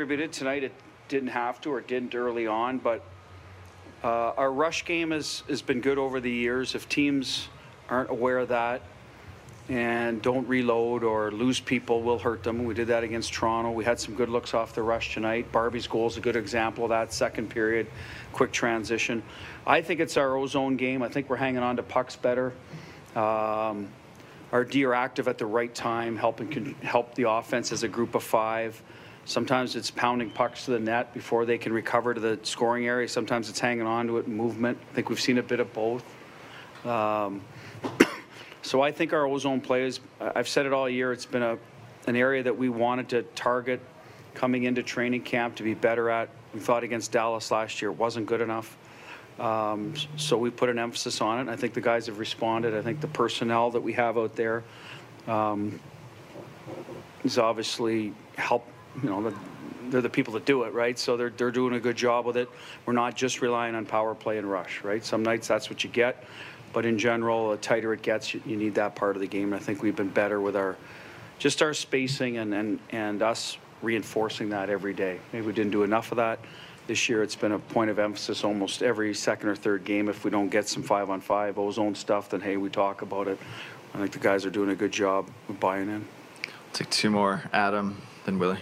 Contributed tonight. It didn't have to, or it didn't early on, but our rush game has been good over the years. If teams aren't aware of that and don't reload or lose people, we'll hurt them. We did that against Toronto. We had some good looks off the rush tonight. Barbie's goal is a good example of that. Second period, quick transition. I think it's our O-zone game. I think we're hanging on to pucks better. Our D are active at the right time, help the offense as a group of five. Sometimes it's pounding pucks to the net before they can recover to the scoring area. Sometimes it's hanging on to it in movement. I think we've seen a bit of both. So I think our O-zone plays, I've said it all year, it's been an area that we wanted to target coming into training camp to be better at. We thought against Dallas last year it wasn't good enough. So we put an emphasis on it. I think the guys have responded. I think the personnel that we have out there is obviously help. You know, they're the people that do it, right? So they're doing a good job with it. We're not just relying on power play and rush, right? Some nights that's what you get, but in general, the tighter it gets, you need that part of the game. And I think we've been better with our spacing and us reinforcing that every day. Maybe we didn't do enough of that. This year it's been a point of emphasis almost every second or third game. If we don't get some 5-on-5 O-zone stuff, then hey, we talk about it. I think the guys are doing a good job of buying in. Take two more, Adam, then Willie.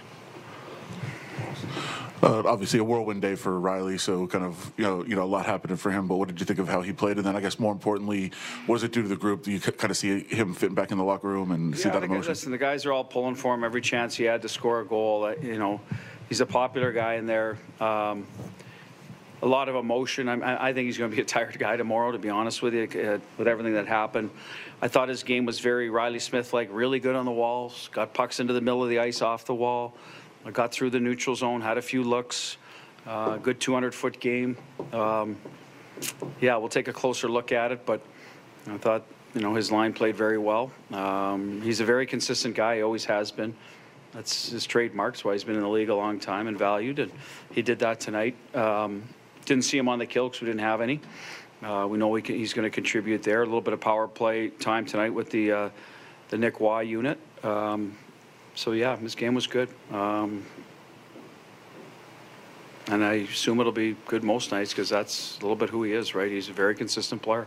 Obviously a whirlwind day for Riley, so kind of, you know, a lot happening for him, but what did you think of how he played? And then I guess more importantly, what does it do to the group? Do you kind of see him fitting back in the locker room and see that emotion? Listen, the guys are all pulling for him every chance he had to score a goal. You know, he's a popular guy in there. A lot of emotion. I think he's going to be a tired guy tomorrow, to be honest with you, with everything that happened. I thought his game was very Riley Smith-like, really good on the walls, got pucks into the middle of the ice off the wall. I got through the neutral zone, had a few looks, good 200-foot game. Yeah, we'll take a closer look at it, but I thought, you know, his line played very well. He's a very consistent guy, he always has been. That's his trademark, that's why he's been in the league a long time and valued, and he did that tonight. Didn't see him on the kill because we didn't have any. We know he's going to contribute there. A little bit of power play time tonight with the Nick Waugh unit. So, yeah, his game was good. And I assume it'll be good most nights because that's a little bit who he is, right? He's a very consistent player.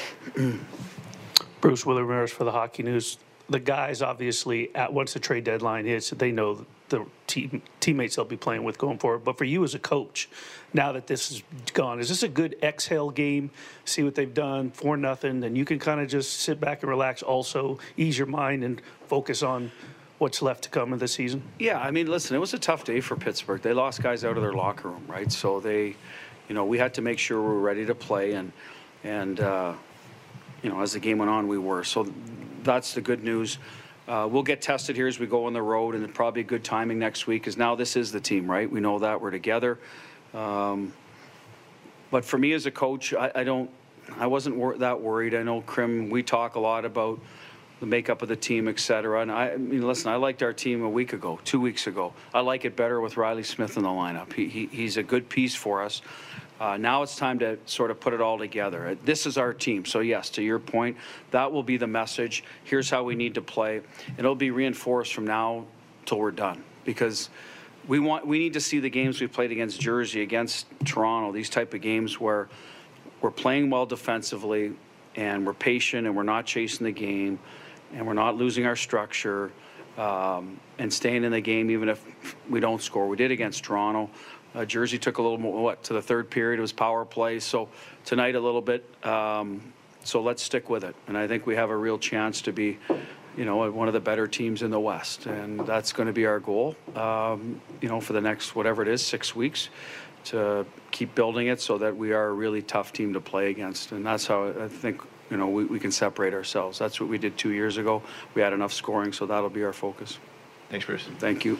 Bruce Willie Ramirez for the Hockey News. The guys, obviously, once the trade deadline hits, they know the teammates they'll be playing with going forward. But for you as a coach, now that this is gone, is this a good exhale game? See what they've done, 4-0, and you can kind of just sit back and relax, also ease your mind and focus on what's left to come in the season? Yeah, I mean, listen, it was a tough day for Pittsburgh. They lost guys out of their locker room, right? So they, you know, we had to make sure we were ready to play, and you know, as the game went on, we were. So that's the good news. We'll get tested here as we go on the road, and probably good timing next week, because now this is the team, right? We know that we're together. But for me as a coach, I wasn't that worried. I know Krim, we talk a lot about the makeup of the team, et cetera. And I mean, listen, I liked our team a week ago, 2 weeks ago. I like it better with Riley Smith in the lineup. He's a good piece for us. Now it's time to sort of put it all together. This is our team. So, yes, to your point, that will be the message. Here's how we need to play. And it'll be reinforced from now till we're done. Because we need to see the games we played against Jersey, against Toronto, these type of games where we're playing well defensively and we're patient and we're not chasing the game and we're not losing our structure and staying in the game even if we don't score. We did against Toronto. Jersey took a little more, to the third period. It was power play. So tonight a little bit. So let's stick with it. And I think we have a real chance to be, you know, one of the better teams in the West. And that's going to be our goal, you know, for the next, whatever it is, 6 weeks, to keep building it so that we are a really tough team to play against. And that's how I think, you know, we can separate ourselves. That's what we did 2 years ago. We had enough scoring, so that'll be our focus. Thanks, Bruce. Thank you.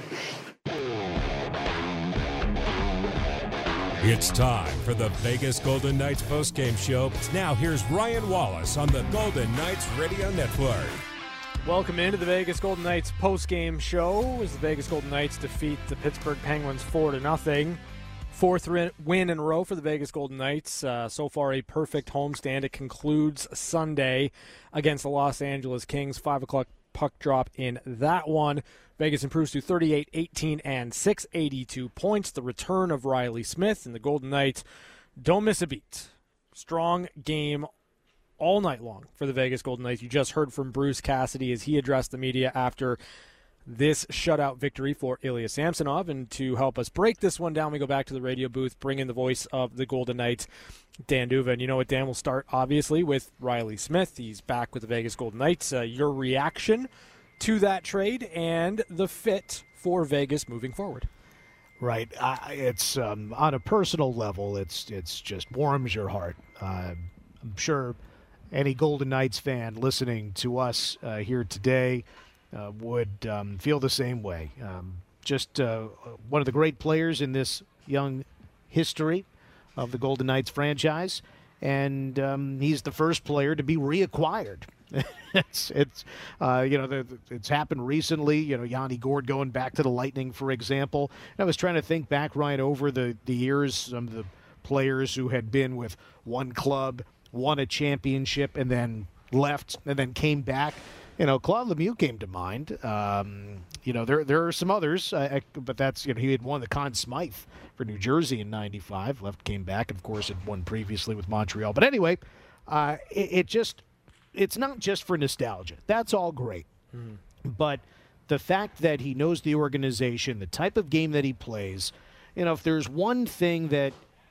It's time for the Vegas Golden Knights postgame show. Now here's Ryan Wallace on the Golden Knights Radio Network. Welcome into the Vegas Golden Knights postgame show as the Vegas Golden Knights defeat the Pittsburgh Penguins 4-0. Fourth win in a row for the Vegas Golden Knights. So far a perfect homestand. It concludes Sunday against the Los Angeles Kings. 5 o'clock puck drop in that one. Vegas improves to 38, 18, and 6, 82 points. The return of Riley Smith, and the Golden Knights don't miss a beat. Strong game all night long for the Vegas Golden Knights. You just heard from Bruce Cassidy as he addressed the media after this shutout victory for Ilya Samsonov. And to help us break this one down, we go back to the radio booth, bring in the voice of the Golden Knights, Dan D'Uva. And you know what, Dan, we'll start obviously with Riley Smith. He's back with the Vegas Golden Knights. Your reaction to that trade and the fit for Vegas moving forward? Right. It's on a personal level, it's just warms your heart. I'm sure any Golden Knights fan listening to us here today would feel the same way. Just one of the great players in this young history of the Golden Knights franchise, and he's the first player to be reacquired. It's happened recently. Yanni Gourde going back to the Lightning, for example. And I was trying to think back, Ryan, over the years, some of the players who had been with one club, won a championship, and then left, and then came back. Claude Lemieux came to mind. There are some others, but that's, he had won the Conn Smythe for New Jersey in '95, left, came back, of course, had won previously with Montreal. But anyway, it's not just for nostalgia. That's all great. But the fact that he knows the organization, the type of game that he plays, if there's one thing that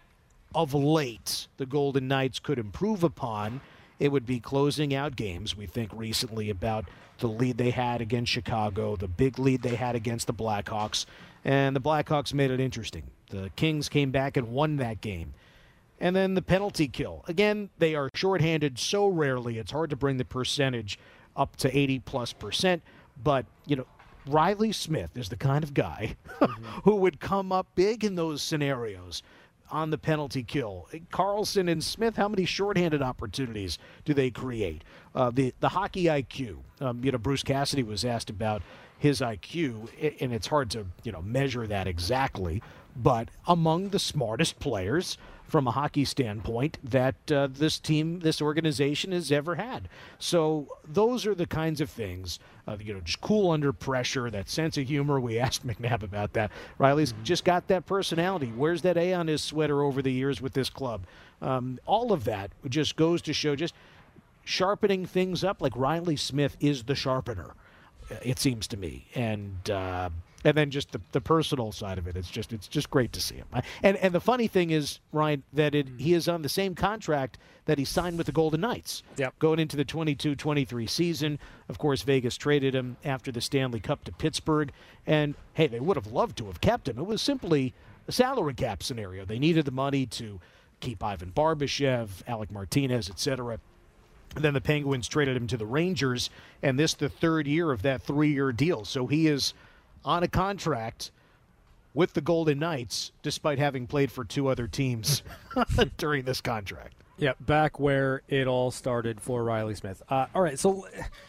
of late the Golden Knights could improve upon, it would be closing out games. We think recently about the lead they had against Chicago, the big lead they had against the Blackhawks, and the Blackhawks made it interesting. The Kings came back and won that game. And then the penalty kill. Again, they are shorthanded so rarely, it's hard to bring the percentage up to 80+%. But, Riley Smith is the kind of guy who would come up big in those scenarios on the penalty kill. Carlson and Smith, how many shorthanded opportunities do they create? The hockey IQ. Bruce Cassidy was asked about his IQ, and it's hard to, measure that exactly. But among the smartest players from a hockey standpoint that this organization has ever had. So those are the kinds of things, just cool under pressure, that sense of humor. We asked McNabb about that. Riley's just got that personality. Wears that A on his sweater over the years with this club. All of that just goes to show just sharpening things up. Like Riley Smith is the sharpener, it seems to me. And then just the personal side of it, it's just great to see him. And the funny thing is, Ryan, that he is on the same contract that he signed with the Golden Knights. Yep. Going into the 22-23 season. Of course, Vegas traded him after the Stanley Cup to Pittsburgh. And, hey, they would have loved to have kept him. It was simply a salary cap scenario. They needed the money to keep Ivan Barbashev, Alec Martinez, etc. And then the Penguins traded him to the Rangers, and this the third year of that 3-year deal. So he is on a contract with the Golden Knights, despite having played for 2 other teams during this contract. Yeah, back where it all started for Riley Smith. All right, so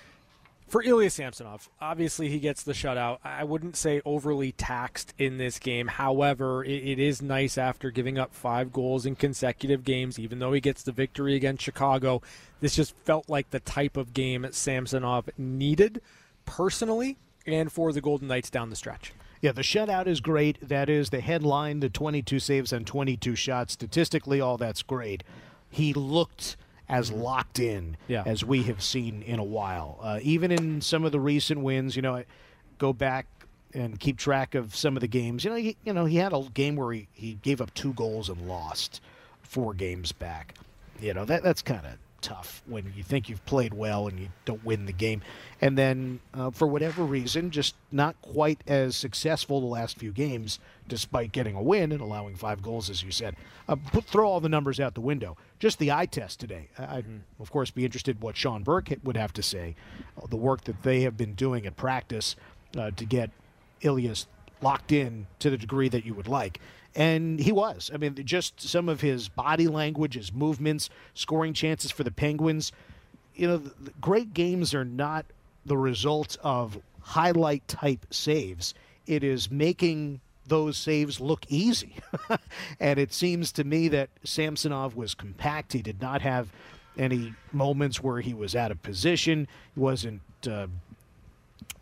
for Ilya Samsonov, obviously he gets the shutout. I wouldn't say overly taxed in this game. However, it is nice after giving up 5 goals in consecutive games, even though he gets the victory against Chicago. This just felt like the type of game Samsonov needed personally and for the Golden Knights down the stretch. Yeah, the shutout is great. That is the headline, the 22 saves on 22 shots. Statistically, all that's great. He looked as locked in as we have seen in a while. Even in some of the recent wins, I go back and keep track of some of the games. He had a game where he gave up 2 goals and lost 4 games back. That's kind of tough when you think you've played well and you don't win the game. And then, for whatever reason, just not quite as successful the last few games, despite getting a win and allowing 5 goals, as you said. Throw all the numbers out the window. Just the eye test today. I'd, of course, be interested in what Sean Burke would have to say. The work that they have been doing at practice to get Ilya's locked in to the degree that you would like. And he was. I mean, just some of his body language, his movements, scoring chances for the Penguins. The great games are not the result of highlight-type saves. It is making those saves look easy. And it seems to me that Samsonov was compact. He did not have any moments where he was out of position. He wasn't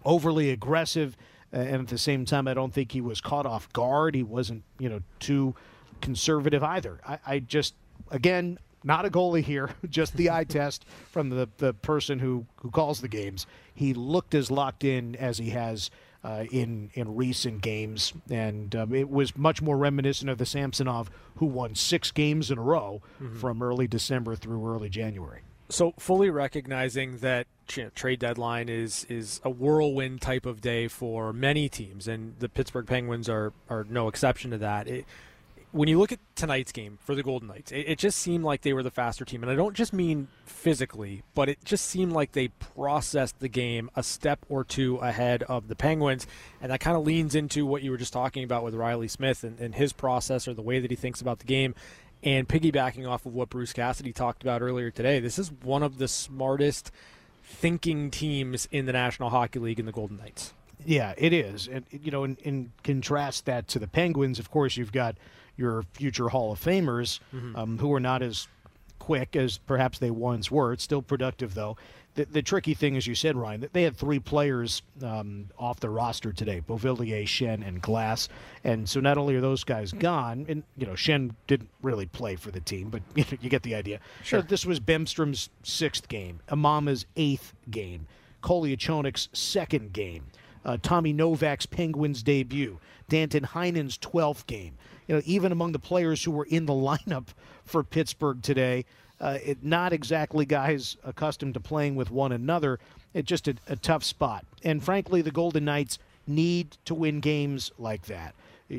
overly aggressive, and at the same time, I don't think he was caught off guard. He wasn't, too conservative either. I just, again, not a goalie here, just the eye test from the person who calls the games. He looked as locked in as he has in recent games, and it was much more reminiscent of the Samsonov who won 6 games in a row from early December through early January. So fully recognizing that trade deadline is a whirlwind type of day for many teams, and the Pittsburgh Penguins are no exception to that. When you look at tonight's game for the Golden Knights, it just seemed like they were the faster team. And I don't just mean physically, but it just seemed like they processed the game a step or two ahead of the Penguins. And that kind of leans into what you were just talking about with Riley Smith and his process or the way that he thinks about the game. And piggybacking off of what Bruce Cassidy talked about earlier today, this is one of the smartest thinking teams in the National Hockey League in the Golden Knights. Yeah, it is. And, in contrast that to the Penguins, of course, you've got your future Hall of Famers who are not as quick as perhaps they once were. It's still productive, though. The tricky thing, as you said, Ryan, that they had 3 players off the roster today, Beauvillier, Schenn, and Glass. And so not only are those guys gone, and, Schenn didn't really play for the team, but you get the idea. Sure. So this was Bemstrom's 6th game, Amama's 8th game, Koliachonik's 2nd game, Tommy Novak's Penguins debut, Danton Heinen's 12th game. Even among the players who were in the lineup for Pittsburgh today, not exactly guys accustomed to playing with one another. It's just a tough spot. And frankly, the Golden Knights need to win games like that.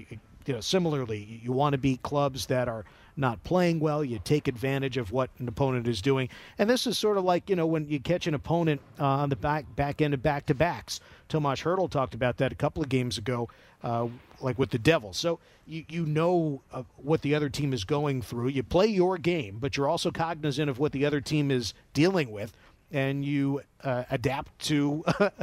Similarly, you want to beat clubs that are not playing well. You take advantage of what an opponent is doing. And this is sort of like, when you catch an opponent on the back end of back-to-backs. Tomas Hertl talked about that a couple of games ago, like with the Devils. So you know what the other team is going through. You play your game, but you're also cognizant of what the other team is dealing with, and you adapt to,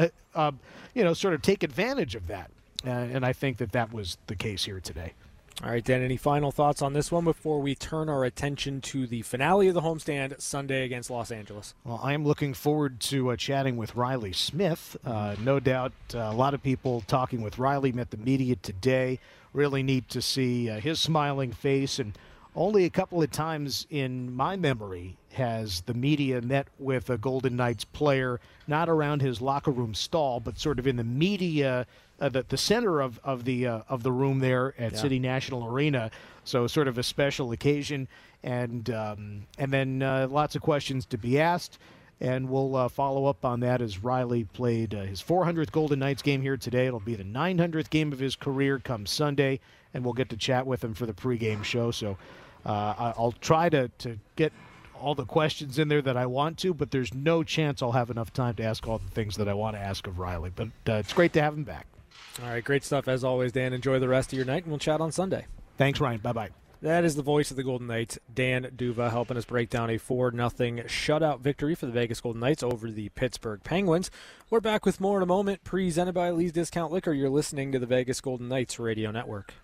sort of take advantage of that. And I think that was the case here today. All right, Dan, any final thoughts on this one before we turn our attention to the finale of the homestand Sunday against Los Angeles? Well, I am looking forward to chatting with Riley Smith. No doubt a lot of people talking with Riley, met the media today. Really neat to see his smiling face. And only a couple of times in my memory has the media met with a Golden Knights player, not around his locker room stall, but sort of in the media, the center of the room there at City National Arena. So sort of a special occasion, and then lots of questions to be asked. And we'll follow up on that as Riley played his 400th Golden Knights game here today. It'll be the 900th game of his career come Sunday, and we'll get to chat with him for the pregame show. So I'll try to get all the questions in there that I want to, but there's no chance I'll have enough time to ask all the things that I want to ask of Riley. But it's great to have him back. All right, great stuff as always, Dan. Enjoy the rest of your night, and we'll chat on Sunday. Thanks, Ryan. Bye-bye. That is the voice of the Golden Knights, Dan D'Uva, helping us break down a 4-0 shutout victory for the Vegas Golden Knights over the Pittsburgh Penguins. We're back with more in a moment, presented by Lee's Discount Liquor. You're listening to the Vegas Golden Knights Radio Network.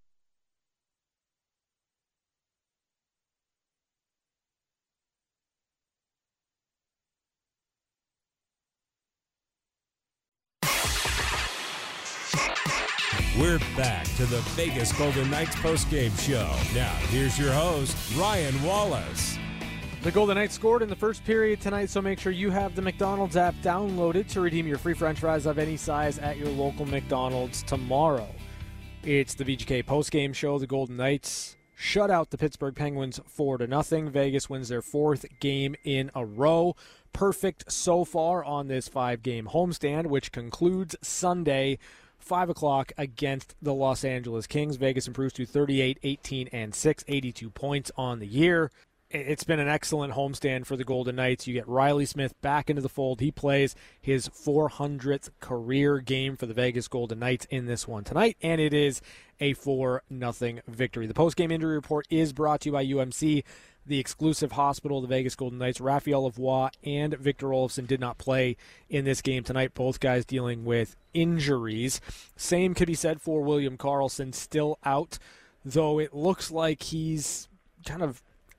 We're back to the Vegas Golden Knights postgame show. Now, here's your host, Ryan Wallace. The Golden Knights scored in the first period tonight, so make sure you have the McDonald's app downloaded to redeem your free french fries of any size at your local McDonald's tomorrow. It's the VGK postgame show. The Golden Knights shut out the Pittsburgh Penguins 4-0. Vegas wins their 4th game in a row. Perfect so far on this 5-game homestand, which concludes Sunday, 5 o'clock against the Los Angeles Kings. Vegas improves to 38-18-6, 82 points on the year. It's been an excellent homestand for the Golden Knights. You get Riley Smith back into the fold. He plays his 400th career game for the Vegas Golden Knights in this one tonight, and it is a 4-0 victory. The postgame injury report is brought to you by UMC, the exclusive hospital of the Vegas Golden Knights. Raphael Lavoie and Victor Olofsson did not play in this game tonight, both guys dealing with injuries. Same could be said for William Karlsson, still out, though it looks like he's kind of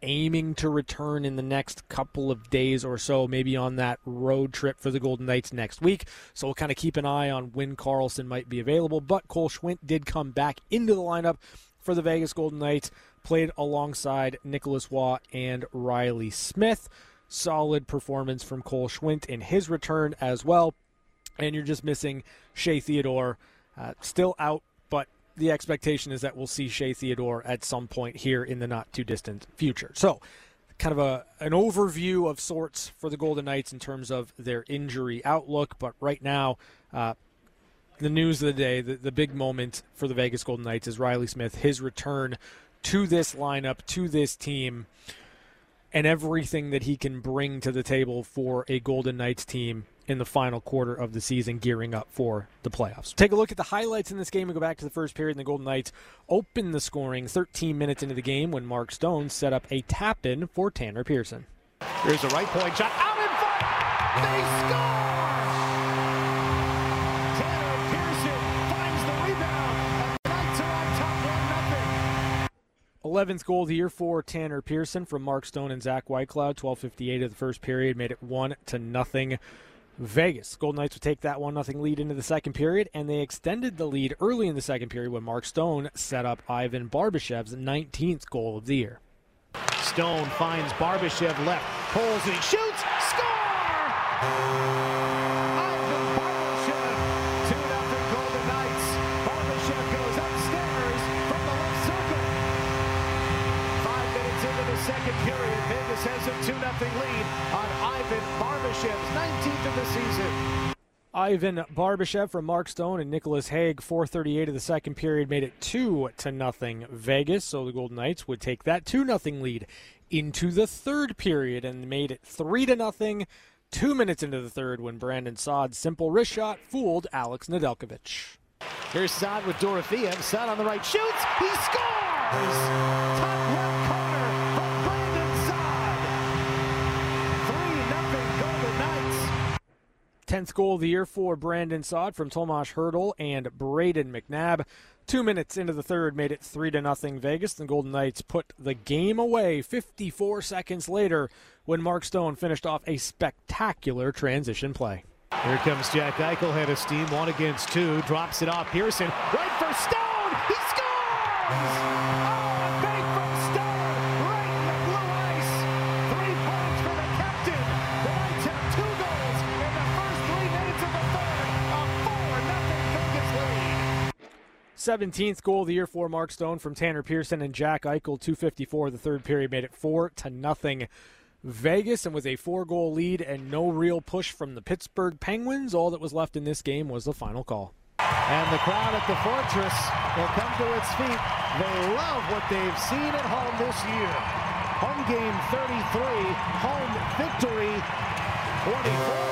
aiming to return in the next couple of days or so, maybe on that road trip for the Golden Knights next week. So we'll kind of keep an eye on when Karlsson might be available. But Cole Schwindt did come back into the lineup for the Vegas Golden Knights, played alongside Nicholas Waugh and Riley Smith. Solid performance from Cole Schwindt in his return as well. And you're just missing Shea Theodore, still out, but the expectation is that we'll see Shea Theodore at some point here in the not-too-distant future. So, kind of an overview of sorts for the Golden Knights in terms of their injury outlook. But right now, the news of the day, the big moment for the Vegas Golden Knights is Riley Smith, his return to this lineup, to this team, and everything that he can bring to the table for a Golden Knights team in the final quarter of the season, gearing up for the playoffs. Take a look at the highlights in this game and go back to the first period, and the Golden Knights open the scoring 13 minutes into the game when Mark Stone set up a tap-in for Tanner Pearson. Here's a right point shot. Out in front! They score! Tanner Pearson finds the rebound. And the Knights are on top 1-0. 11th goal of the year for Tanner Pearson from Mark Stone and Zach Whitecloud. 12:58 of the first period made it 1-0. Vegas. Golden Knights would take that 1-0 lead into the second period, and they extended the lead early in the second period when Mark Stone set up Ivan Barbashev's 19th goal of the year. Stone finds Barbashev left, pulls and he shoots, score! Ivan Barbashev, 2-0 Golden Knights. Barbashev goes upstairs from the left circle. 5 minutes into the second period, Vegas has a 2-0 lead on Ivan Barbashev's 19th of the season. Ivan Barbashev from Mark Stone and Nicholas Hague, 4:38 of the second period, made it 2-0 Vegas. So the Golden Knights would take that 2-0 lead into the third period and made it 3-0. 2 minutes into the third when Brandon Saad's simple wrist shot fooled Alex Nedeljkovic. Here's Saad with Dorofeev. Saad on the right shoots. He scores! Top left corner from Brandon Saad. 3-0 Golden Knights. 10th goal of the year for Brandon Saad from Tomas Hertl and Braden McNabb. 2 minutes into the third made it 3-0 Vegas. The Golden Knights put the game away 54 seconds later when Mark Stone finished off a spectacular transition play. Here comes Jack Eichel, head of steam, 1 against 2, drops it off Pearson, right for Stone, he scores! Oh, big from Stone, right in the blue ice, 3 points for the captain. The Knights have 2 goals in the first 3 minutes of the third, a 4-0 Vegas lead. 17th goal of the year for Mark Stone from Tanner Pearson and Jack Eichel. 2:54 the third period made it 4-0 Vegas, and with a 4-goal lead and no real push from the Pittsburgh Penguins, all that was left in this game was the final call. And the crowd at the Fortress will come to its feet. They love what they've seen at home this year. Home game 33, home victory 24.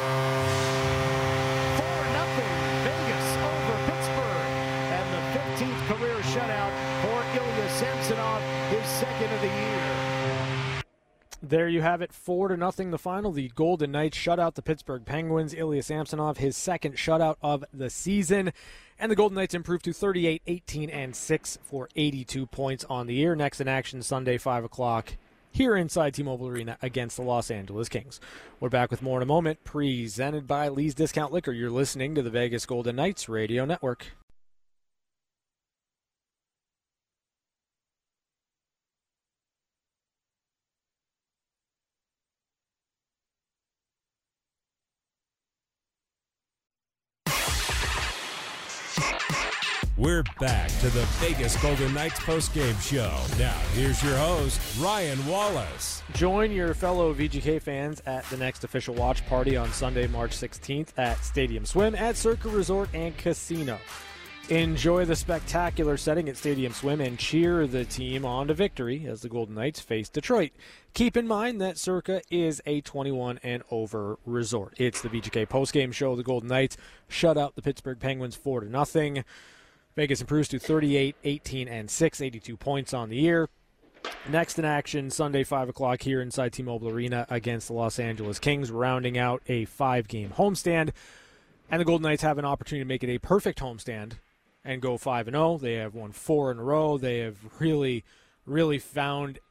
4-0 Vegas over Pittsburgh. And the 15th career shutout for Ilya Samsonov, his second of the year. There you have it, 4-0 the final. The Golden Knights shut out the Pittsburgh Penguins. Ilya Samsonov, his second shutout of the season. And the Golden Knights improved to 38, 18, and 6 for 82 points on the year. Next in action Sunday, 5 o'clock, here inside T-Mobile Arena against the Los Angeles Kings. We're back with more in a moment, presented by Lee's Discount Liquor. You're listening to the Vegas Golden Knights Radio Network. We're back to the Vegas Golden Knights postgame show. Now, here's your host, Ryan Wallace. Join your fellow VGK fans at the next official watch party on Sunday, March 16th at Stadium Swim at Circa Resort and Casino. Enjoy the spectacular setting at Stadium Swim and cheer the team on to victory as the Golden Knights face Detroit. Keep in mind that Circa is a 21 and over resort. It's the VGK postgame show. The Golden Knights shut out the Pittsburgh Penguins 4-0. Vegas improves to 38, 18, and 6, 82 points on the year. Next in action, Sunday, 5 o'clock here inside T-Mobile Arena against the Los Angeles Kings, rounding out a 5-game homestand. And the Golden Knights have an opportunity to make it a perfect homestand and go 5-0. They have won 4 in a row. They have really found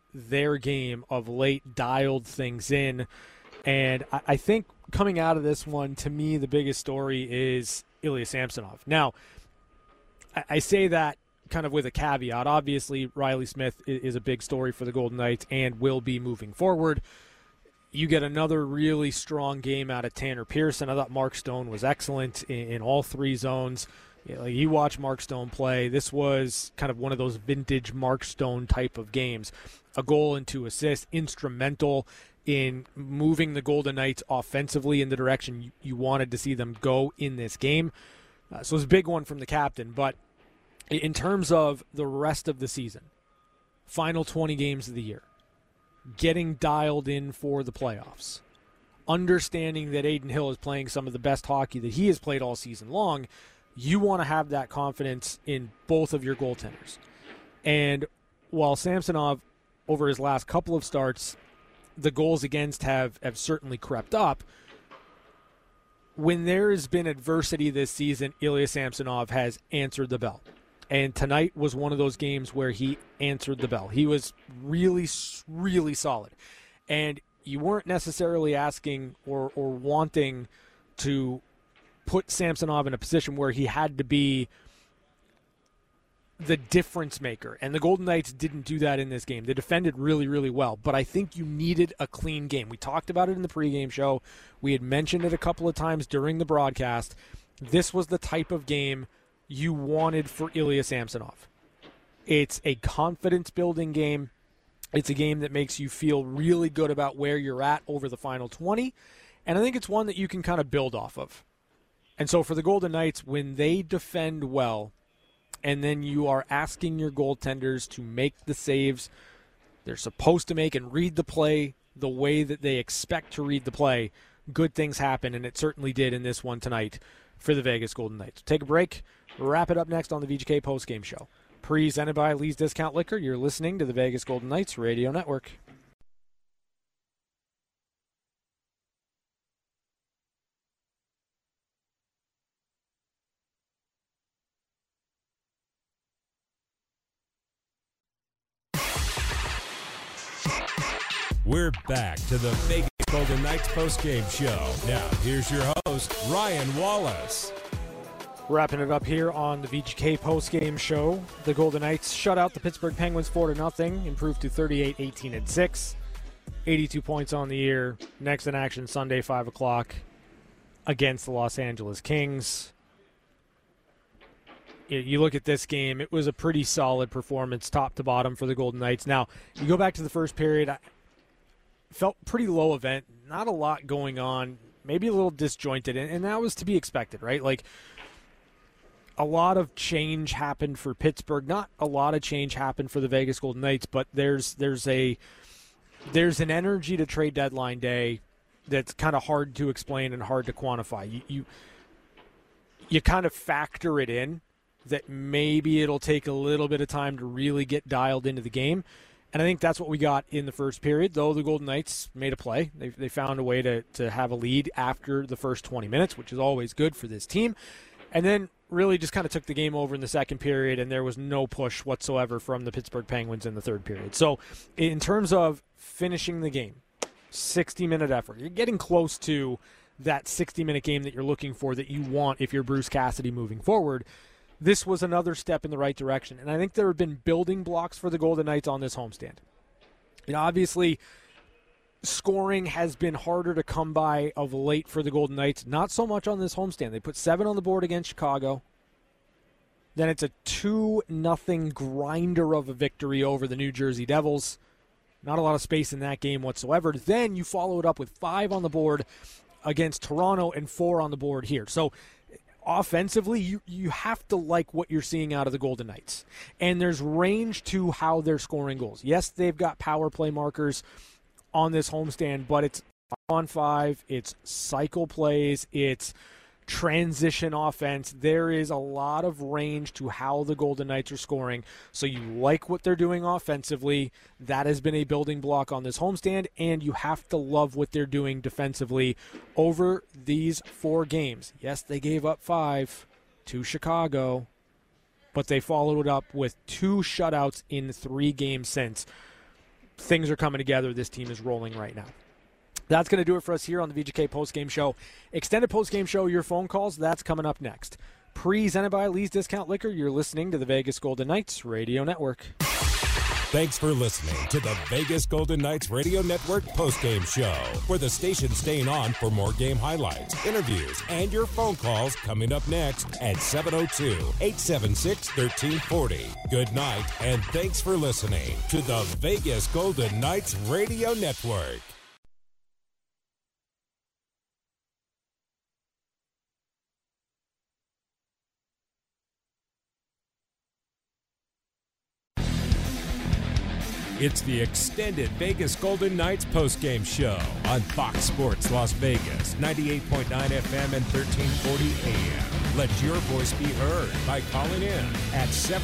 their game of late, dialed things in. And I think coming out of this one, to me, the biggest story is Ilya Samsonov. Now, I say that kind of with a caveat. Obviously, Riley Smith is a big story for the Golden Knights and will be moving forward. You get another really strong game out of Tanner Pearson. I thought Mark Stone was excellent in all three zones. You watch Mark Stone play. This was kind of one of those vintage Mark Stone type of games. A goal and 2 assists, instrumental in moving the Golden Knights offensively in the direction you wanted to see them go in this game. So it was a big one from the captain. But in terms of the rest of the season, final 20 games of the year, getting dialed in for the playoffs, understanding that Adin Hill is playing some of the best hockey that he has played all season long, you want to have that confidence in both of your goaltenders. And while Samsonov, over his last couple of starts, the goals against have certainly crept up, when there has been adversity this season, Ilya Samsonov has answered the bell. And tonight was one of those games where he answered the bell. He was really, really solid. And you weren't necessarily asking or wanting to put Samsonov in a position where he had to be the difference maker. And the Golden Knights didn't do that in this game. They defended really, really well. But I think you needed a clean game. We talked about it in the pregame show. We had mentioned it a couple of times during the broadcast. This was the type of game you wanted for Ilya Samsonov. It's a confidence-building game. It's a game that makes you feel really good about where you're at over the final 20. And I think it's one that you can kind of build off of. And so for the Golden Knights, when they defend well, and then you are asking your goaltenders to make the saves they're supposed to make and read the play the way that they expect to read the play, good things happen, and it certainly did in this one tonight for the Vegas Golden Knights. Take a break. Wrap it up next on the VGK postgame show. Presented by Lee's Discount Liquor. You're listening to the Vegas Golden Knights Radio Network. We're back to the Vegas Golden Knights postgame show. Now, here's your host, Ryan Wallace. Wrapping it up here on the VGK postgame show. The Golden Knights shut out the Pittsburgh Penguins 4-0, improved to 38-18-6. 82 points on the year. Next in action Sunday, 5 o'clock, against the Los Angeles Kings. You look at this game, it was a pretty solid performance, top to bottom, for the Golden Knights. Now, you go back to the first period, felt pretty low event, not a lot going on, maybe a little disjointed, and that was to be expected, right? Like, a lot of change happened for Pittsburgh. Not a lot of change happened for the Vegas Golden Knights, but there's an energy to trade deadline day that's kind of hard to explain and hard to quantify. You kind of factor it in that maybe it'll take a little bit of time to really get dialed into the game. And I think that's what we got in the first period, though the Golden Knights made a play. They found a way to have a lead after the first 20 minutes, which is always good for this team. And then really just kind of took the game over in the second period, and there was no push whatsoever from the Pittsburgh Penguins in the third period. So in terms of finishing the game, 60-minute effort. You're getting close to that 60-minute game that you're looking for, that you want if you're Bruce Cassidy moving forward. This was another step in the right direction, and I think there have been building blocks for the Golden Knights on this homestand. And obviously, scoring has been harder to come by of late for the Golden Knights. Not so much on this homestand. They put 7 on the board against Chicago. Then it's a 2-0 grinder of a victory over the New Jersey Devils. Not a lot of space in that game whatsoever. Then you follow it up with 5 on the board against Toronto and 4 on the board here. So offensively, you have to like what you're seeing out of the Golden Knights. And there's range to how they're scoring goals. Yes, they've got power play markers on this homestand, but it's 5-on-5, it's cycle plays, it's transition offense. There is a lot of range to how the Golden Knights are scoring. So you like what they're doing offensively. That has been a building block on this homestand, and you have to love what they're doing defensively over these 4 games. Yes, they gave up 5 to Chicago, but they followed it up with 2 shutouts in 3 games since. things are coming together. This team is rolling right now. That's going to do it for us here on the VGK postgame show. Extended postgame show, your phone calls, that's coming up next. Presented by Lee's Discount Liquor, you're listening to the Vegas Golden Knights Radio Network. Thanks for listening to the Vegas Golden Knights Radio Network postgame show, where the station's staying on for more game highlights, interviews, and your phone calls coming up next at 702-876-1340. Good night, and thanks for listening to the Vegas Golden Knights Radio Network. It's the extended Vegas Golden Knights postgame show on Fox Sports Las Vegas, 98.9 FM and 1340 AM. Let your voice be heard by calling in at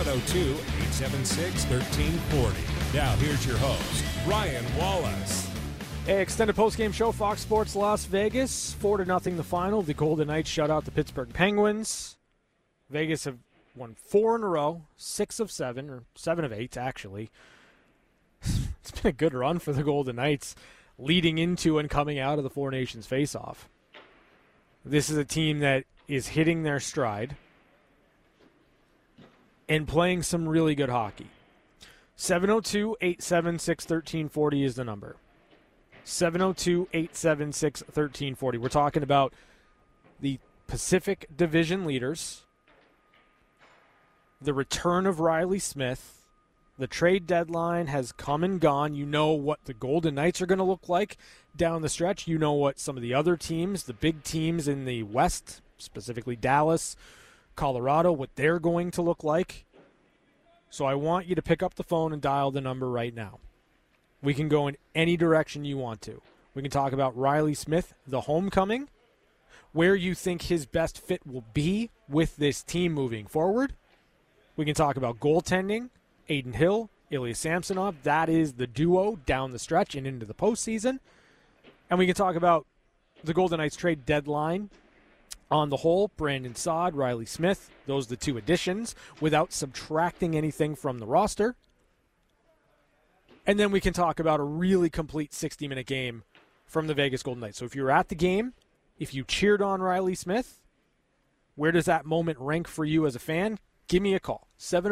702-876-1340. Now here's your host, Ryan Wallace. Hey, extended postgame show, Fox Sports Las Vegas. 4-0 the final. The Golden Knights shut out the Pittsburgh Penguins. Vegas have won 4 in a row, 6 of 7, or 7 of 8 actually. It's been a good run for the Golden Knights leading into and coming out of the Four Nations face-off. This is a team that is hitting their stride and playing some really good hockey. 702-876-1340 is the number. 702-876-1340. We're talking about the Pacific Division leaders, the return of Riley Smith. The trade deadline has come and gone. You know what the Golden Knights are going to look like down the stretch. You know what some of the other teams, the big teams in the West, specifically Dallas, Colorado, what they're going to look like. So I want you to pick up the phone and dial the number right now. We can go in any direction you want to. We can talk about Riley Smith, the homecoming, where you think his best fit will be with this team moving forward. We can talk about goaltending. Aiden Hill, Ilya Samsonov, that is the duo down the stretch and into the postseason. And we can talk about the Golden Knights trade deadline on the whole. Brandon Saad, Riley Smith, those are the two additions without subtracting anything from the roster. And then we can talk about a really complete 60-minute game from the Vegas Golden Knights. So if you were at the game, if you cheered on Riley Smith, where does that moment rank for you as a fan? Give me a call.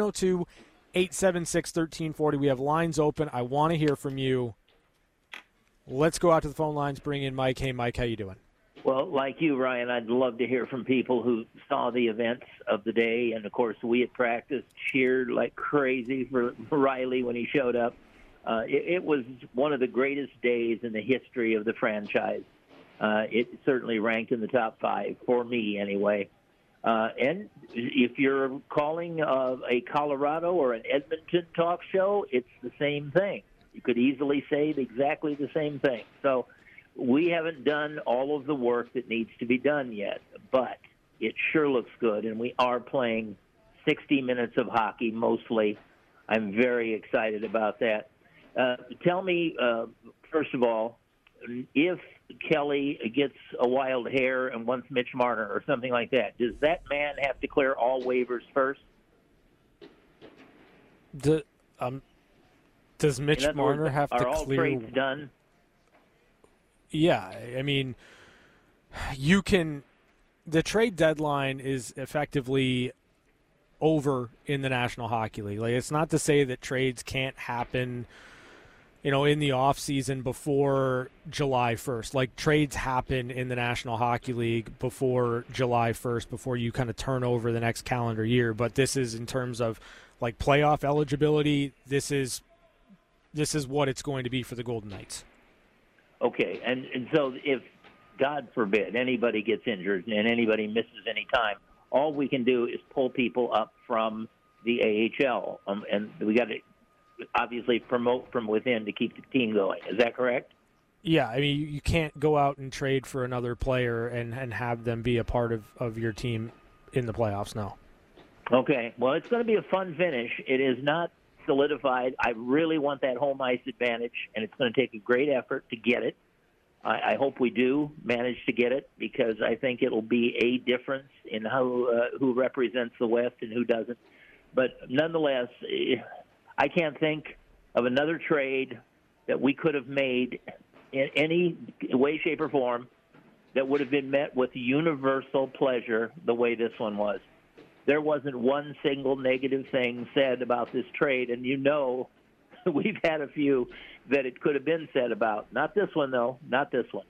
702-876-1340. We have lines open. I want to hear from you. Let's go out to the phone lines, bring in Mike. Hey, Mike, how you doing? Well, like you, Ryan, I'd love to hear from people who saw the events of the day. And, of course, we at practice cheered like crazy for Riley when he showed up. It was one of the greatest days in the history of the franchise. It certainly ranked in the top 5, for me anyway. And if you're calling a Colorado or an Edmonton talk show, it's the same thing. You could easily say exactly the same thing. So we haven't done all of the work that needs to be done yet, but it sure looks good, and we are playing 60 minutes of hockey mostly. I'm very excited about that. Tell me, first of all, if Kelly gets a wild hair and wants Mitch Marner or something like that, does that man have to clear all waivers first? Does Mitch Marner have to clear? Are all trades done? Yeah, I mean, you can. The trade deadline is effectively over in the National Hockey League. Like, it's not to say that trades can't happen, in the offseason before July 1st. Like, trades happen in the National Hockey League before July 1st, before you kind of turn over the next calendar year. But this is in terms of, like, playoff eligibility, this is what it's going to be for the Golden Knights. Okay, and so if, God forbid, anybody gets injured and anybody misses any time, all we can do is pull people up from the AHL. And we got to obviously promote from within to keep the team going. Is that correct? Yeah, I mean, you can't go out and trade for another player and have them be a part of your team in the playoffs now. Okay, well, it's going to be a fun finish. It is not solidified. I really want that home ice advantage, and it's going to take a great effort to get it. I hope we do manage to get it, because I think it'll be a difference in who represents the West and who doesn't. But nonetheless, I can't think of another trade that we could have made in any way, shape, or form that would have been met with universal pleasure the way this one was. There wasn't one single negative thing said about this trade, and we've had a few that it could have been said about. Not this one, though. Not this one.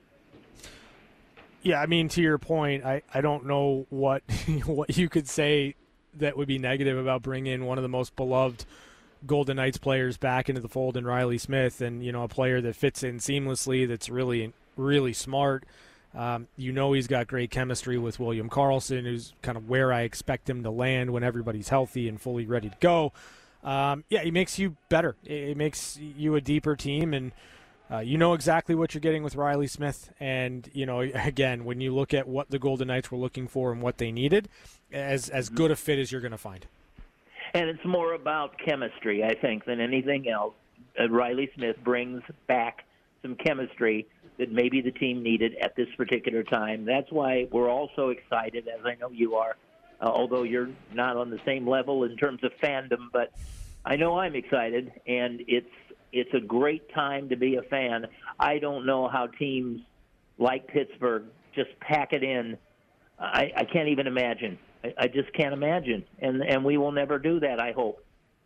Yeah, I mean, to your point, I don't know what what you could say that would be negative about bringing in one of the most beloved Golden Knights players back into the fold in Riley Smith, and a player that fits in seamlessly, that's really, really smart. He's got great chemistry with William Karlsson, who's kind of where I expect him to land when everybody's healthy and fully ready to go. He makes you better. It makes you a deeper team, and you know exactly what you're getting with Riley Smith. And, again, when you look at what the Golden Knights were looking for and what they needed, as good a fit as you're going to find. And it's more about chemistry, I think, than anything else. Riley Smith brings back some chemistry that maybe the team needed at this particular time. That's why we're all so excited, as I know you are, although you're not on the same level in terms of fandom. But I know I'm excited, and it's a great time to be a fan. I don't know how teams like Pittsburgh just pack it in. I can't even imagine. I just can't imagine, and we will never do that, I hope.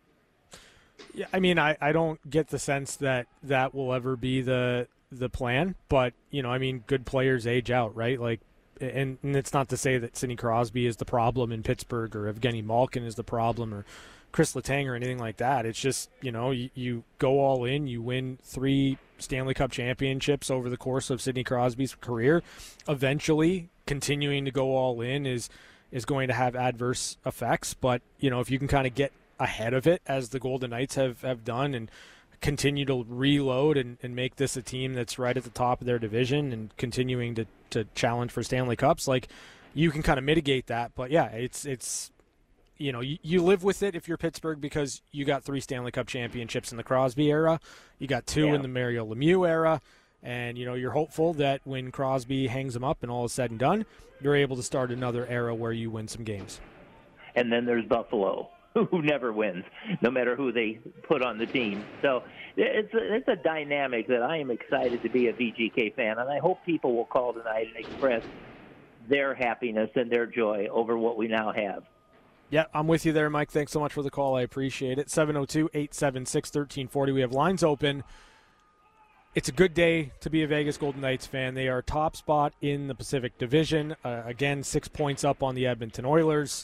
Yeah, I mean, I don't get the sense that will ever be the plan, but, good players age out, right? Like, and it's not to say that Sidney Crosby is the problem in Pittsburgh or Evgeny Malkin is the problem or Chris Letang or anything like that. It's just, you go all in, you win 3 Stanley Cup championships over the course of Sidney Crosby's career. Eventually, continuing to go all in is going to have adverse effects, but, if you can kind of get ahead of it, as the Golden Knights have done, and continue to reload and make this a team that's right at the top of their division and continuing to challenge for Stanley Cups, like, you can kind of mitigate that. But yeah, it's you live with it if you're Pittsburgh, because you got 3 Stanley Cup championships in the Crosby era, you got 2 in the Mario Lemieux era, and you're hopeful that when Crosby hangs them up and all is said and done, you're able to start another era where you win some games. And then there's Buffalo, who never wins, no matter who they put on the team. So it's a dynamic that I am excited to be a VGK fan, and I hope people will call tonight and express their happiness and their joy over what we now have. Yeah, I'm with you there, Mike. Thanks so much for the call. I appreciate it. 702-876-1340. We have lines open. It's a good day to be a Vegas Golden Knights fan. They are top spot in the Pacific Division. Again, 6 points up on the Edmonton Oilers.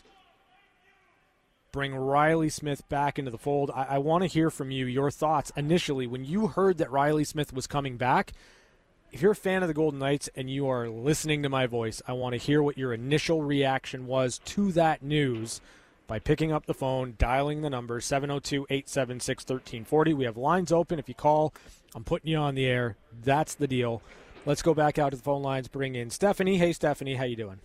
Bring Riley Smith back into the fold. I want to hear from you, your thoughts initially when you heard that Riley Smith was coming back. If you're a fan of the Golden Knights and you are listening to my voice, I want to hear what your initial reaction was to that news by picking up the phone, dialing the number 702-876-1340. We have lines open. If you call, I'm putting you on the air. That's the deal. Let's go back out to the phone lines, bring in Stephanie. Hey, Stephanie, how you doing?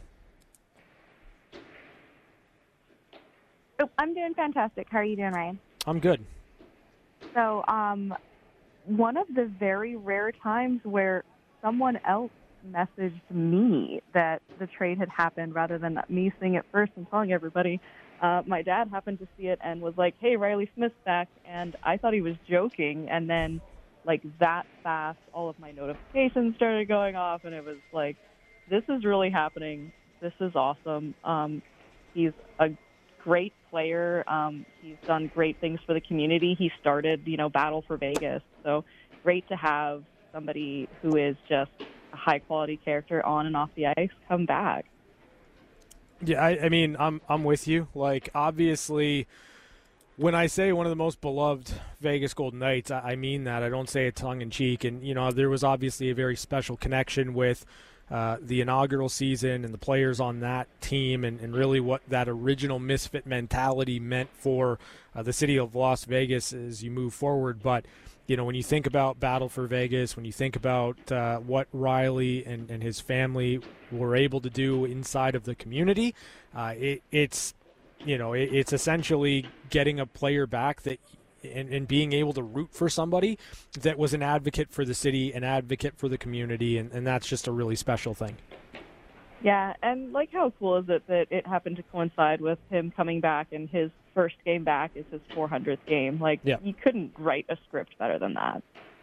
Oh, I'm doing fantastic. How are you doing, Ryan? I'm good. So, one of the very rare times where someone else messaged me that the trade had happened rather than me seeing it first and telling everybody. My dad happened to see it and was like, hey, Riley Smith's back, and I thought he was joking, and then, like, that fast, all of my notifications started going off, and it was like, this is really happening. This is awesome. He's a great player. He's done great things for the community. He started, Battle for Vegas. So great to have somebody who is just a high-quality character on and off the ice come back. Yeah, I mean, I'm with you. Like, obviously, when I say one of the most beloved Vegas Golden Knights, I mean that. I don't say it tongue-in-cheek. And, there was obviously a very special connection with the inaugural season and the players on that team and really what that original misfit mentality meant for the city of Las Vegas as you move forward. But, when you think about Battle for Vegas, when you think about what Riley and his family were able to do inside of the community, it's essentially getting a player back that and being able to root for somebody that was an advocate for the city, an advocate for the community, and that's just a really special thing. Yeah, and how cool is it that it happened to coincide with him coming back, and his first game back is his 400th game. You couldn't write a script better than that.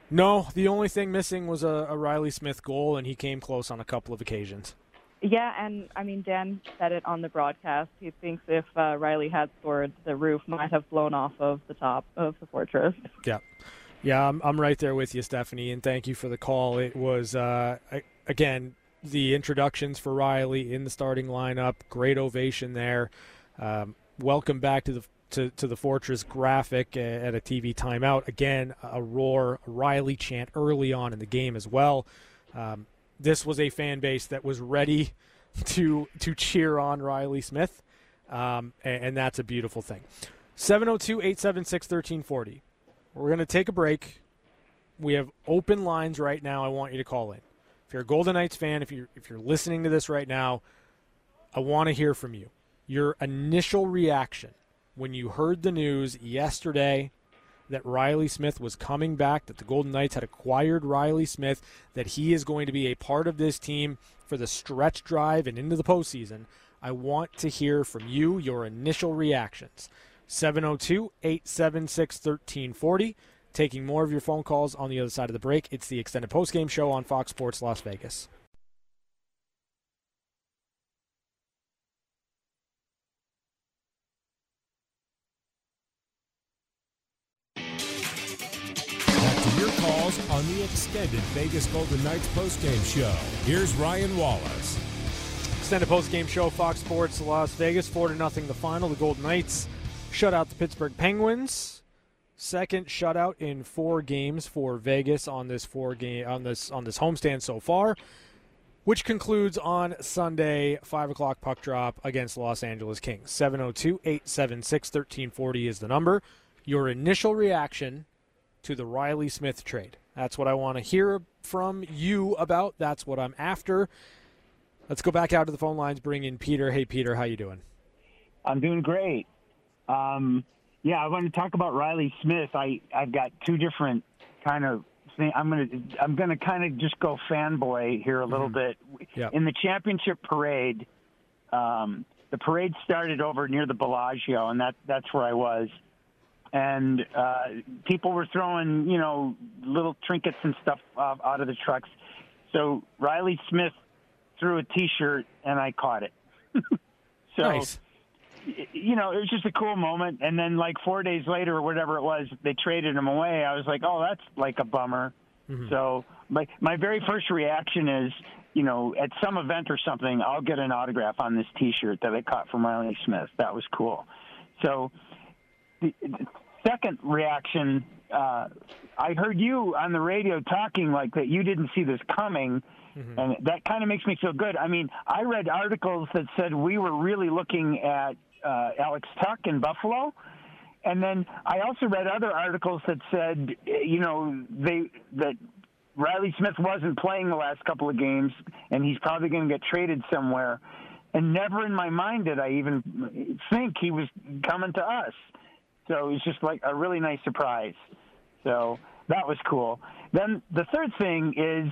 No, the only thing missing was a Riley Smith goal, and he came close on a couple of occasions. Yeah, and I mean, Dan said it on the broadcast. He thinks if Riley had scored, the roof might have blown off of the top of the Fortress. Yeah, I'm right there with you, Stephanie, and thank you for the call. It was, again, the introductions for Riley in the starting lineup, great ovation there. Welcome back to the Fortress graphic at a TV timeout. Again, a roar, a Riley chant early on in the game as well. This was a fan base that was ready to cheer on Riley Smith, and that's a beautiful thing. 702-876-1340. We're going to take a break. We have open lines right now. I want you to call in. If you're a Golden Knights fan, if you're listening to this right now, I want to hear from you. Your initial reaction when you heard the news yesterday that Riley Smith was coming back, that the Golden Knights had acquired Riley Smith, that he is going to be a part of this team for the stretch drive and into the postseason. I want to hear from you, your initial reactions. 702-876-1340. Taking more of your phone calls on the other side of the break. It's the extended postgame show on Fox Sports Las Vegas. Your calls on the extended Vegas Golden Knights postgame show. Here's Ryan Wallace. Extended postgame show, Fox Sports Las Vegas. 4-0 the final. The Golden Knights shut out the Pittsburgh Penguins. Second shutout in 4 games for Vegas on this homestand so far, which concludes on Sunday, 5 o'clock puck drop against Los Angeles Kings. 702-876-1340 is the number. Your initial reaction to the Riley Smith trade. That's what I want to hear from you about. That's what I'm after. Let's go back out to the phone lines, bring in Peter. Hey, Peter, how you doing? I'm doing great. I want to talk about Riley Smith. I've got 2 different kind of things. I'm gonna kind of just go fanboy here a little bit. Yep. In the championship parade, the parade started over near the Bellagio, and that's where I was. And people were throwing, little trinkets and stuff out of the trucks. So Riley Smith threw a T-shirt, and I caught it. So, nice. It was just a cool moment. And then, 4 days later or whatever it was, they traded him away. I was like, oh, that's a bummer. Mm-hmm. So my very first reaction is, at some event or something, I'll get an autograph on this T-shirt that I caught from Riley Smith. That was cool. So the second reaction, I heard you on the radio talking like that you didn't see this coming, and that kind of makes me feel good. I mean, I read articles that said we were really looking at Alex Tuch in Buffalo, and then I also read other articles that said, that Riley Smith wasn't playing the last couple of games, and he's probably going to get traded somewhere. And never in my mind did I even think he was coming to us. So it was just a really nice surprise. So that was cool. Then the third thing is,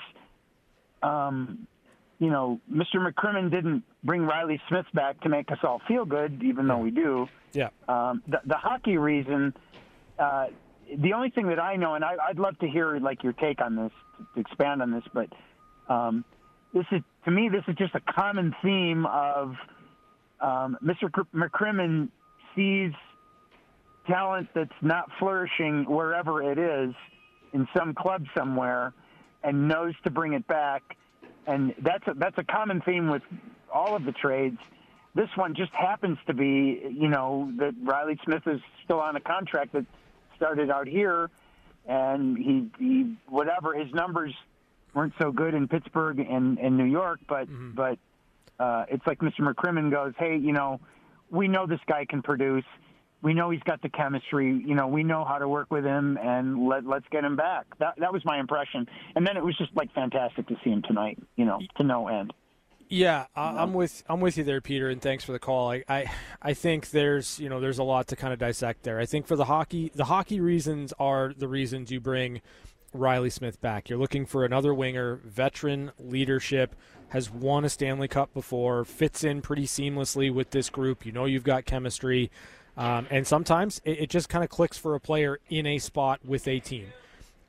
Mr. McCrimmon didn't bring Riley Smith back to make us all feel good, even though we do. Yeah. The hockey reason, the only thing that I know, and I'd love to hear your take on this, to expand on this, but this is just a common theme of Mr. McCrimmon sees talent that's not flourishing wherever it is in some club somewhere and knows to bring it back. And that's a common theme with all of the trades. This one just happens to be, that Riley Smith is still on a contract that started out here, and he whatever, his numbers weren't so good in Pittsburgh and New York, but it's like Mr. McCrimmon goes, hey, we know this guy can produce. We know he's got the chemistry. We know how to work with him, and let's get him back. That was my impression. And then it was just fantastic to see him tonight. To no end. Yeah, I'm with you there, Peter, and thanks for the call. I think there's a lot to kind of dissect there. I think for the hockey reasons are the reasons you bring Riley Smith back. You're looking for another winger, veteran leadership, has won a Stanley Cup before, fits in pretty seamlessly with this group. You've got chemistry. And sometimes it just kind of clicks for a player in a spot with a team.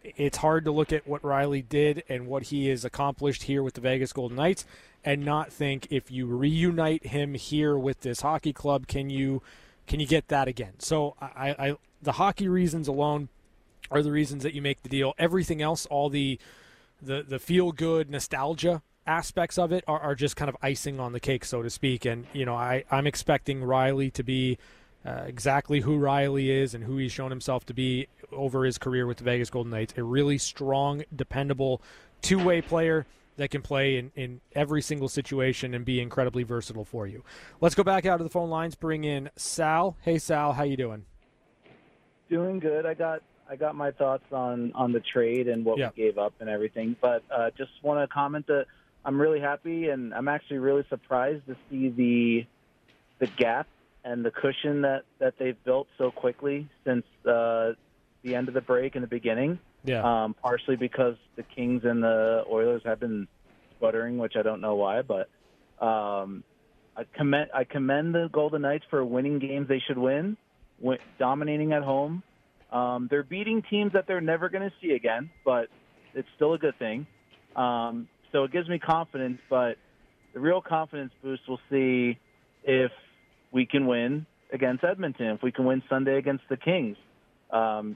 it's hard to look at what Riley did and what he has accomplished here with the Vegas Golden Knights and not think if you reunite him here with this hockey club, can you get that again? So I the hockey reasons alone are the reasons that you make the deal. Everything else, all the feel-good nostalgia aspects of it are just kind of icing on the cake, so to speak. And, I'm expecting Riley to be exactly who Riley is and who he's shown himself to be over his career with the Vegas Golden Knights. A really strong, dependable, two-way player that can play in every single situation and be incredibly versatile for you. Let's go back out to the phone lines, bring in Sal. Hey, Sal, how you doing? Doing good. I got my thoughts on the trade and what we gave up and everything, but just want to comment that I'm really happy and I'm actually really surprised to see the gap and the cushion that they've built so quickly since the end of the break and the beginning. Yeah. Partially because the Kings and the Oilers have been sputtering, which I don't know why, but I commend the Golden Knights for winning games they should win, dominating at home. They're beating teams that they're never going to see again, but it's still a good thing. So it gives me confidence, but the real confidence boost we'll see if we can win against Edmonton, if we can win Sunday against the Kings. That'll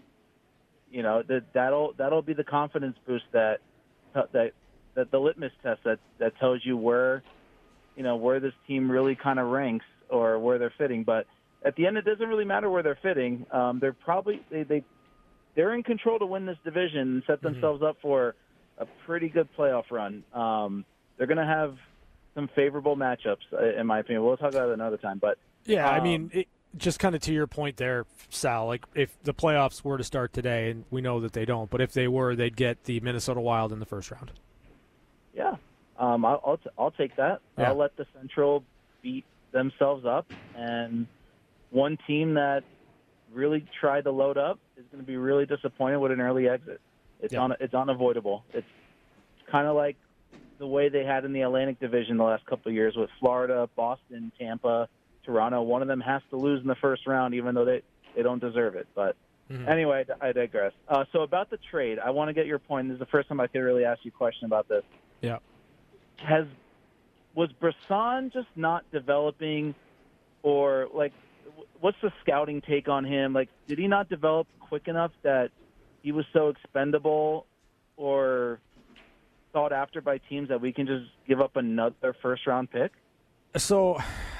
be the confidence boost that the litmus test that tells you where this team really kind of ranks or where they're fitting. But at the end, it doesn't really matter where they're fitting. They're probably they're in control to win this division and set themselves up for a pretty good playoff run. They're going to have some favorable matchups, in my opinion. We'll talk about it another time. But yeah, I mean, just kind of to your point there, Sal. Like if the playoffs were to start today, and we know that they don't, but if they were, they'd get the Minnesota Wild in the first round. Yeah, I'll take that. Yeah. I'll let the Central beat themselves up, and one team that really tried to load up is going to be really disappointed with an early exit. It's unavoidable. It's kind of like the way they had in the Atlantic Division the last couple of years with Florida, Boston, Tampa, Toronto. One of them has to lose in the first round, even though they don't deserve it. But anyway, I digress. So about the trade, I want to get your point. This is the first time I could really ask you a question about this. Yeah. Was Brisson just not developing, or like, what's the scouting take on him? Like, did he not develop quick enough that he was so expendable or sought after by teams that we can just give up another first-round pick? So,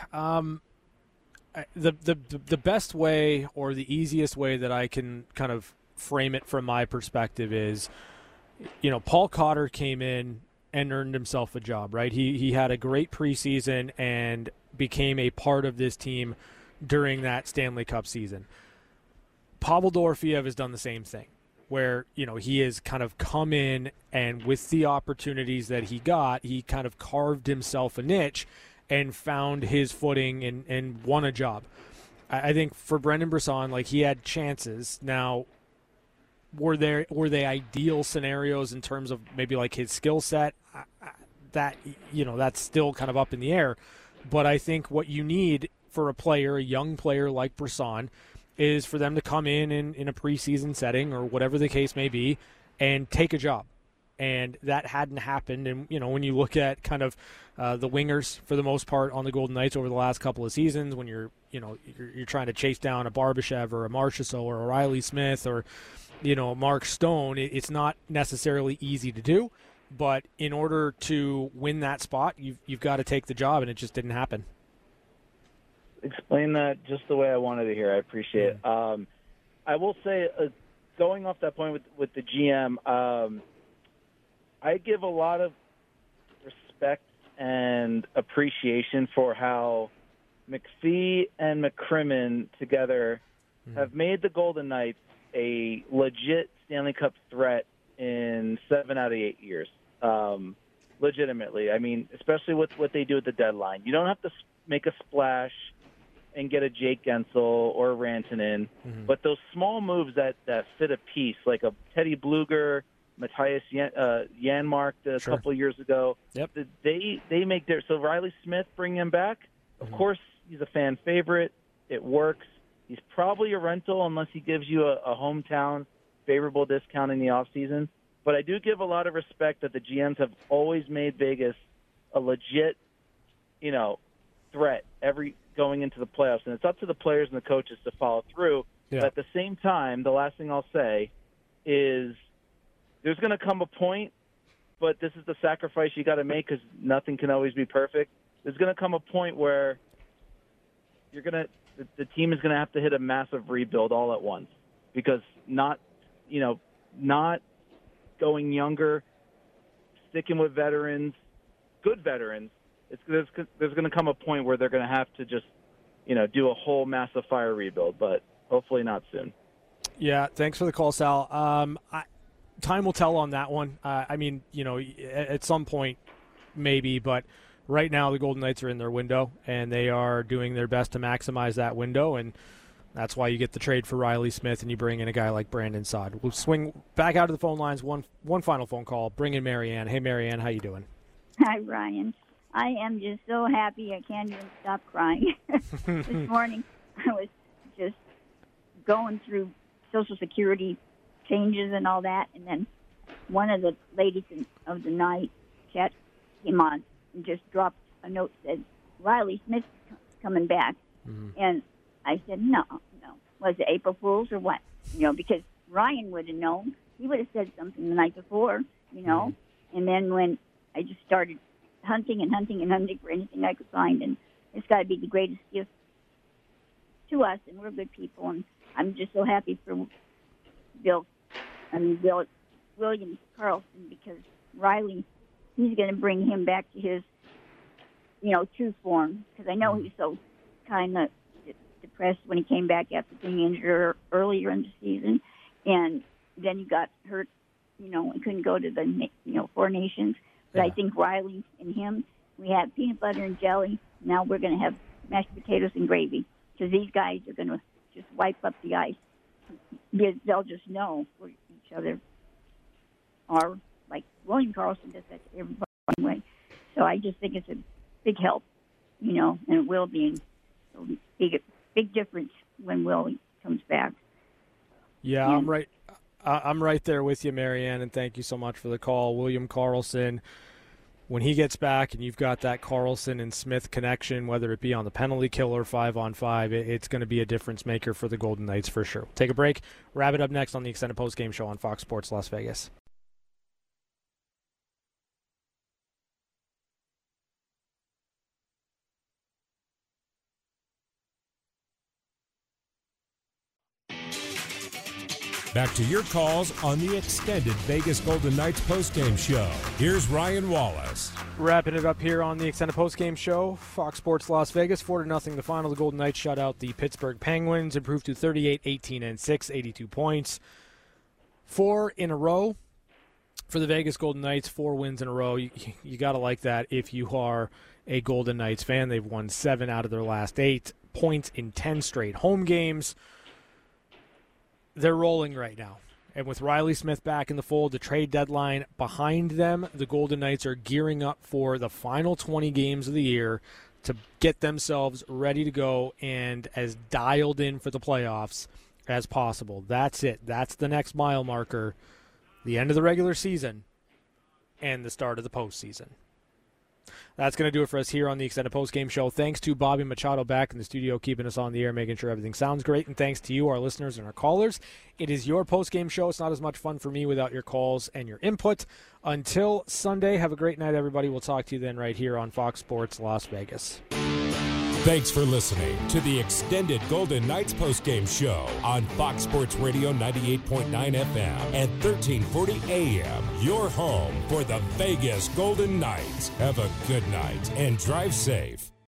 the best way or the easiest way that I can kind of frame it from my perspective is, Paul Cotter came in and earned himself a job, right? He had a great preseason and became a part of this team during that Stanley Cup season. Pavel Dorofeyev has done the same thing, where, he has kind of come in and with the opportunities that he got, he kind of carved himself a niche and found his footing and won a job. I think for Brendan Brisson, like, he had chances. Now, were they ideal scenarios in terms of maybe like his skill set? That, that's still kind of up in the air. But I think what you need for a young player like Brisson, is for them to come in a preseason setting or whatever the case may be and take a job. And that hadn't happened. And, when you look at kind of the wingers for the most part on the Golden Knights over the last couple of seasons, when you're trying to chase down a Barbashev or a Marchessault or a Riley Smith or, Mark Stone, it's not necessarily easy to do. But in order to win that spot, you've got to take the job, and it just didn't happen. Explain that just the way I wanted to hear. I appreciate it. I will say, going off that point with the GM, I give a lot of respect and appreciation for how McPhee and McCrimmon together have made the Golden Knights a legit Stanley Cup threat in 7 out of 8 years. Legitimately. I mean, especially with what they do at the deadline. You don't have to make a splash and get a Jake Gensel or a Rantanen, but those small moves that fit a piece, like a Teddy Bluger, Matthias Janmark a couple of years ago, they make their – so Riley Smith, bring him back. Of course, he's a fan favorite. It works. He's probably a rental unless he gives you a hometown favorable discount in the offseason. But I do give a lot of respect that the GMs have always made Vegas a legit, threat going into the playoffs. And it's up to the players and the coaches to follow through. Yeah. But at the same time, the last thing I'll say is there's going to come a point, but this is the sacrifice you got to make because nothing can always be perfect. There's going to come a point where the team is going to have to hit a massive rebuild all at once because not going younger, sticking with veterans, good veterans. There's going to come a point where they're going to have to just, do a whole massive fire rebuild, but hopefully not soon. Yeah, thanks for the call, Sal. Time will tell on that one. At some point, maybe, but right now the Golden Knights are in their window, and they are doing their best to maximize that window, and that's why you get the trade for Riley Smith and you bring in a guy like Brandon Saad. We'll swing back out to the phone lines. One final phone call. Bring in Marianne. Hey, Marianne, how you doing? Hi, Ryan. I am just so happy I can't even stop crying. This morning I was just going through Social Security changes and all that, and then one of the ladies of the night chat came on and just dropped a note that said, Riley Smith's coming back. Mm-hmm. And I said, no. Was it April Fool's or what? Because Ryan would have known. He would have said something the night before, Mm-hmm. And then when I just started hunting for anything I could find, and it's got to be the greatest gift to us, and we're good people, and I'm just so happy for William Karlsson, because Riley, he's going to bring him back to his, true form, because I know he was so kind of depressed when he came back after being injured earlier in the season, and then he got hurt, and couldn't go to the, Four Nations. But I think Riley and him, we have peanut butter and jelly. Now we're going to have mashed potatoes and gravy, because these guys are going to just wipe up the ice. They'll just know where each other are, like William Karlsson does that to everybody anyway. So I just think it's a big help, and it will be a big difference when Willie comes back. Yeah, I'm right. I'm right there with you, Marianne, and thank you so much for the call. William Karlsson, when he gets back and you've got that Karlsson and Smith connection, whether it be on the penalty kill or 5-on-5, it's going to be a difference maker for the Golden Knights for sure. Take a break. Wrap it up next on the Extended Post-Game Show on Fox Sports Las Vegas. Back to your calls on the Extended Vegas Golden Knights postgame show. Here's Ryan Wallace. Wrapping it up here on the Extended Postgame Show. Fox Sports Las Vegas, 4-0 the final. The Golden Knights shut out the Pittsburgh Penguins, improved to 38-18-6, 82 points. 4 in a row for the Vegas Golden Knights, 4 wins in a row. You got to like that if you are a Golden Knights fan. They've won 7 out of their last 8, points in 10 straight home games. They're rolling right now. And with Riley Smith back in the fold, the trade deadline behind them, the Golden Knights are gearing up for the final 20 games of the year to get themselves ready to go and as dialed in for the playoffs as possible. That's it. That's the next mile marker, the end of the regular season and the start of the postseason. That's going to do it for us here on the Extended Postgame Show. Thanks to Bobby Machado back in the studio, keeping us on the air, making sure everything sounds great. And thanks to you, our listeners and our callers. It is your postgame show. It's not as much fun for me without your calls and your input. Until Sunday, have a great night, everybody. We'll talk to you then right here on Fox Sports Las Vegas. Thanks for listening to the Extended Golden Knights postgame show on Fox Sports Radio 98.9 FM and 1340 AM. Your home for the Vegas Golden Knights. Have a good night and drive safe.